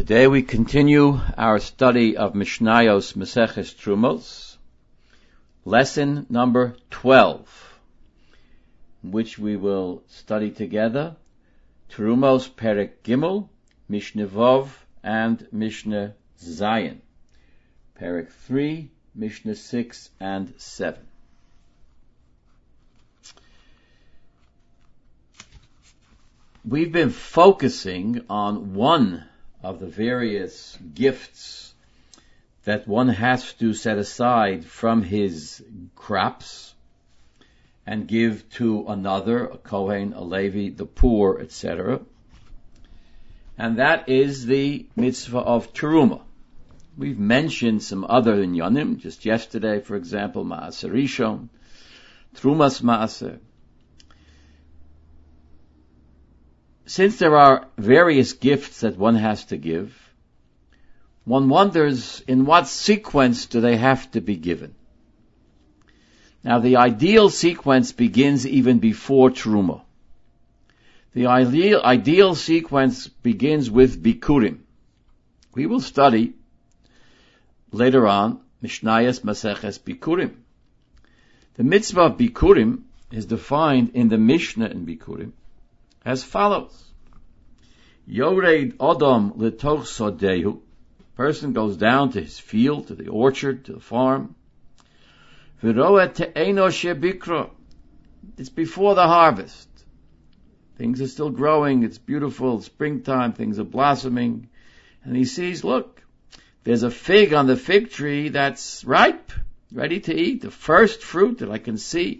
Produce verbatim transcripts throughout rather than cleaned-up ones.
Today we continue our study of Mishnayos Maseches Trumos, lesson number twelve, which we will study together, Trumos Perek Gimel, Mishnah Vov, and Mishnah Zayin, Perek three, Mishnah six, and seven. We've been focusing on one of the various gifts that one has to set aside from his crops and give to another, a Kohen, a Levi, the poor, et cetera. And that is the mitzvah of Teruma. We've mentioned some other inyanim, just yesterday, for example, Ma'aser Rishon, Trumas Ma'aser. Since there are various gifts that one has to give, one wonders in what sequence do they have to be given. Now, the ideal sequence begins even before Teruma. The ideal, ideal sequence begins with Bikurim. We will study later on Mishnayos Maseches Bikurim. The mitzvah of Bikurim is defined in the Mishnah in Bikurim as follows. Yored Adam letoch sodehu. Person goes down to his field, to the orchard, to the farm. V'roet te'eno shebikra. It's before the harvest. Things are still growing, it's beautiful, it's springtime, things are blossoming. And he sees, look, there's a fig on the fig tree that's ripe, ready to eat, the first fruit that I can see.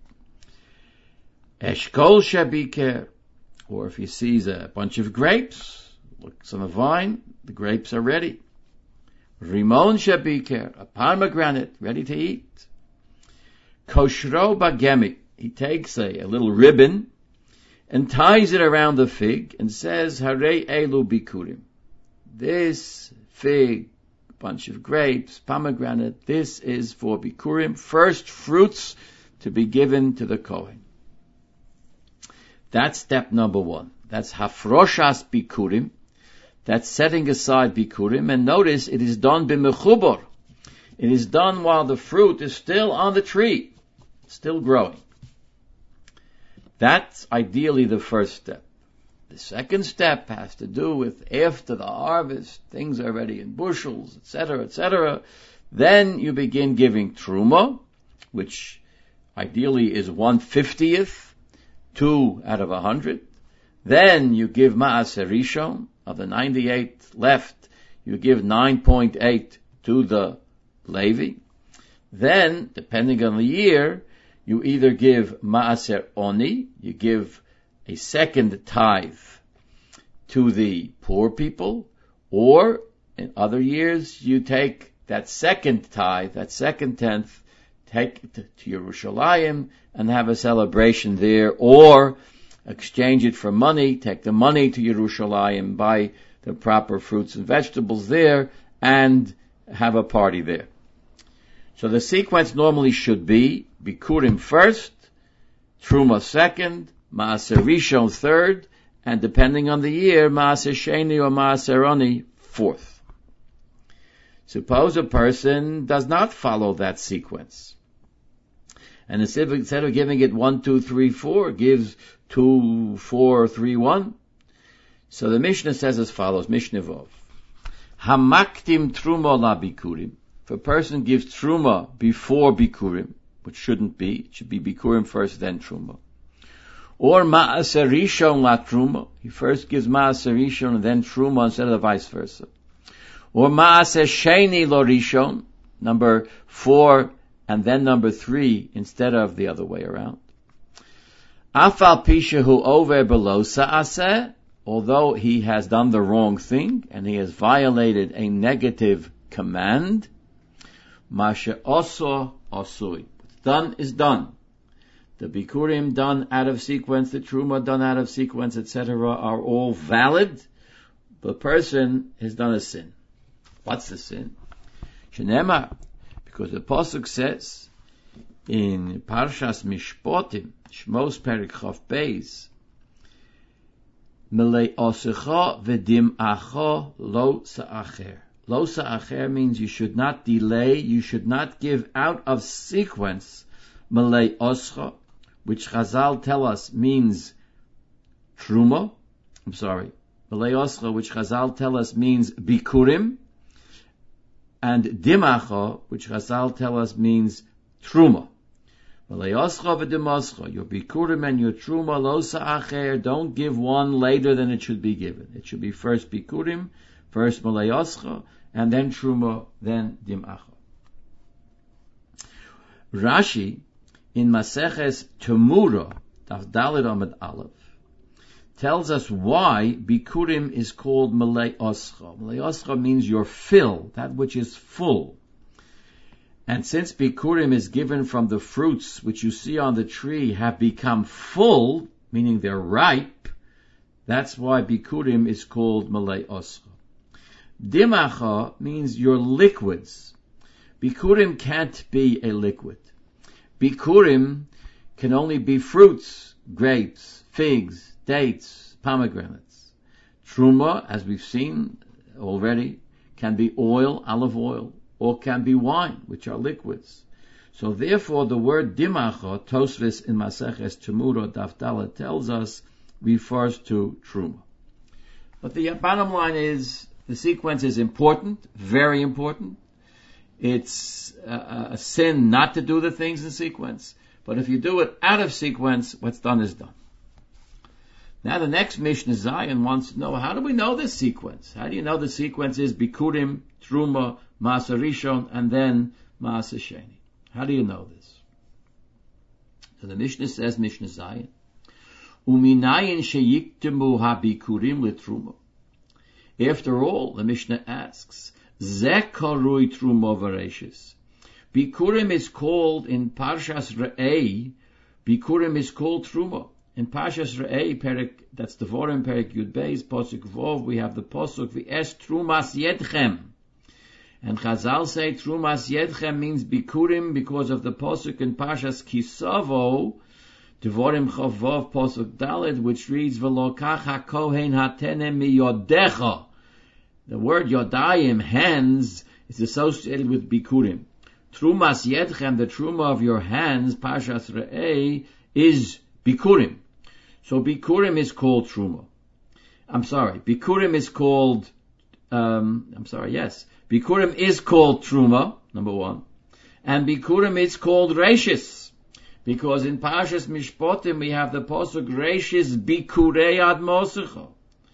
Eshkol shebiker. Or if he sees a bunch of grapes, looks on a vine, the grapes are ready. Rimon shebiker, a pomegranate, ready to eat. Koshro bagemi, he takes a, a little ribbon and ties it around the fig and says, Hare elu bikurim. This fig, bunch of grapes, pomegranate, this is for bikurim, first fruits to be given to the Kohen. That's step number one. That's hafroshas bikurim. That's setting aside bikurim. And notice it is done b'mechubor. It is done while the fruit is still on the tree, still growing. That's ideally the first step. The second step has to do with after the harvest, things are ready in bushels, et cetera, et cetera. Then you begin giving truma, which ideally is one fiftieth. Two out of a hundred. Then you give Ma'aser Rishon. Of the ninety-eight left, you give nine point eight to the Levi. Then, depending on the year, you either give Ma'aser Oni, you give a second tithe to the poor people, or in other years, you take that second tithe, that second tenth, take it to Yerushalayim and have a celebration there, or exchange it for money, take the money to Yerushalayim, buy the proper fruits and vegetables there, and have a party there. So the sequence normally should be Bikurim first, Truma second, Ma'aser Rishon third, and depending on the year, Ma'aser Sheni or Ma'aser Oni fourth. Suppose a person does not follow that sequence. And instead of giving it one, two, three, four, gives two, four, three, one. So the Mishnah says as follows, Mishnah Vov. Hamaktim truma la bikurim. If a person gives truma before bikurim, which shouldn't be, it should be bikurim first, then truma. Or ma'aser rishon la truma. He first gives ma'aser rishon and then truma instead of the vice versa. Or ma'aser sheni lo rishon, number four, and then number three instead of the other way around. Afal pishahu over below sa'aseh, although he has done the wrong thing and he has violated a negative command, masha oso osui. What's done is done. The bikurim done out of sequence, the truma done out of sequence, et cetera are all valid. The person has done a sin. What's the sin? Shenema. Because the Pasuk says in Parshas Mishpotim, Shmos Perek Chav Beis, Melei osecha v'dim acho lo sa'acher. Lo sa'acher means you should not delay, you should not give out of sequence. Melei oscha, which Chazal tell us means truma. I'm sorry. Melei oscha, which Chazal tell us means bikurim. And dimacha, which Chazal tell us means truma. Melei oscha v'dim oscha, your bikurim and your truma lo sa'acher, don't give one later than it should be given. It should be first bikurim, first melei oscha, and then truma, then dimacha. Rashi, in Maseches Temura, Daf Daled Amud Aleph, tells us why bikurim is called melei oscha. Melei oscha means your fill, that which is full. And since bikurim is given from the fruits which you see on the tree have become full, meaning they're ripe, that's why bikurim is called melei oscha. Dimacha means your liquids. Bikurim can't be a liquid. Bikurim can only be fruits, grapes, figs, dates, pomegranates. Truma, as we've seen already, can be oil, olive oil, or can be wine, which are liquids. So therefore the word dimacha, Tosfos in Maseches Temura Daf Daled tells us, refers to truma. But the bottom line is, the sequence is important, very important. It's a, a sin not to do the things in sequence. But if you do it out of sequence, what's done is done. Now the next Mishnah Zion wants to know, how do we know this sequence? How do you know the sequence is Bikurim, Truma, Maaser Rishon, and then Maaser Sheni? How do you know this? So the Mishnah says, Mishnah Zion, Uminayin sheyiktemu ha-bikurim litruma. After all, the Mishnah asks, Zeh karui truma v'reishis. Bikurim is called in Parshas Re'ei, Bikurim is called truma. In Parshas Re'ei, Perek, that's the Devarim, Perek Yud Beis, Posuk Vov, we have the Posuk, V'es trumas yedchem. And Chazal say trumas yedchem means Bikurim because of the Posuk in Parshas Kisavo, Devarim Chavov, Posuk Daled, which reads, V'lokach ha-kohen hatenem miyodecha. The word Yodayim, hands, is associated with Bikurim. Trumas Yedchem, the Truma of your hands, Parshas Re'ei, is Bikurim. So Bikurim is called Truma. I'm sorry, Bikurim is called, um, I'm sorry, yes. Bikurim is called Truma, number one. And Bikurim is called Reishis. Because in Parshas Mishpotim we have the Posuk Reishis Bikurei Ad Mosecha.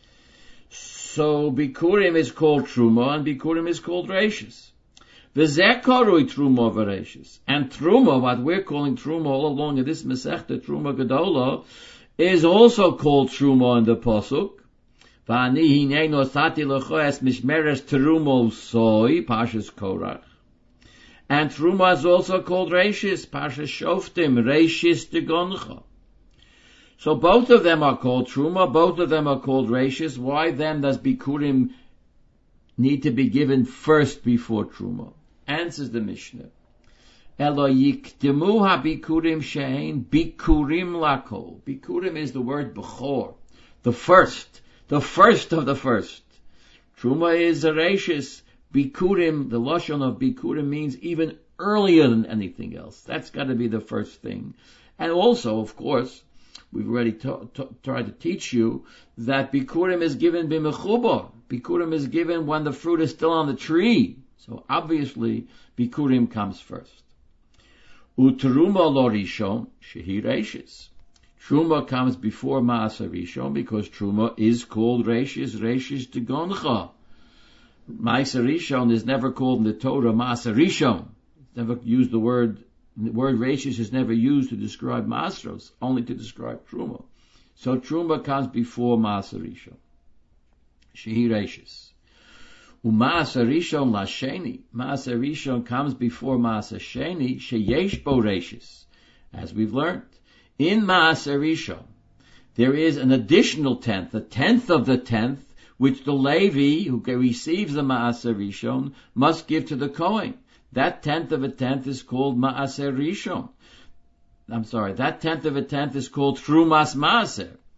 So Bikurim is called Truma and Bikurim is called Reishis. V'zeh karui Truma v'Reishis. And Truma, what we're calling Truma all along in this Masechta, Truma Gedola, is also called Truma in the Pasuk. V'ani hinei nosati lecho es mishmeres Truma soi, Parshas Korach. And Truma is also called Reishis, Parshas Shoftim, Reishis Degoncha. So both of them are called Truma, both of them are called Reishis. Why then does Bikurim need to be given first before Truma? Answers the Mishnah. Elo yiktemu ha-bikurim she'ein bikurim lakol. Bikurim is the word bechor, the first, the first of the first. Truma is a Reishis. Bikurim, the lashon of Bikurim means even earlier than anything else. That's got to be the first thing. And also, of course, we've already t- t- tried to teach you that Bikurim is given b'mechubar. Bikurim is given when the fruit is still on the tree. So obviously, Bikurim comes first. Utruma lo rishon shehi reishis. Truma comes before Maaser Rishon because Truma is called Reishis, Reishis Degoncha. Maaser Rishon is never called in the Torah Maaser Rishon. It's never used the word, the word Reishis is never used to describe Maasros, only to describe Truma. So Truma comes before Maaser Rishon. Shehi Reishis. Umaaser Rishon lasheni. Maaser Rishon comes before Maaser Sheni, sheyesh bo Reishis. As we've learned, in Maaser Rishon, there is an additional tenth, a tenth of the tenth, which the Levi, who receives the Maaser Rishon, must give to the Kohen. That tenth of a tenth is called Maaser Rishon. I'm sorry, that tenth of a tenth is called Trumas Maaser.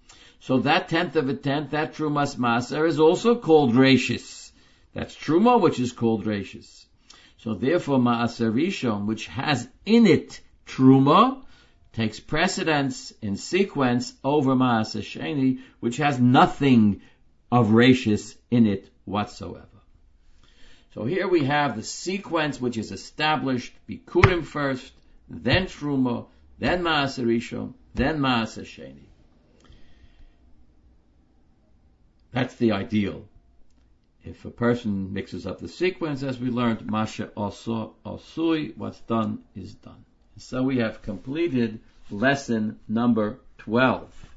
So that tenth of a tenth, that Trumas Maaser, is also called Reishis. That's Truma, which is called Reishis. So therefore, Maaser Rishon, which has in it Truma, takes precedence in sequence over Maaser Sheni, which has nothing of Reishis in it whatsoever. So here we have the sequence which is established, Bikurim first, then Truma, then Maaser Rishon, then Maaser Sheni. That's the ideal. If a person mixes up the sequence, as we learned, Masha Oso Osui, what's done is done. So we have completed lesson number twelve.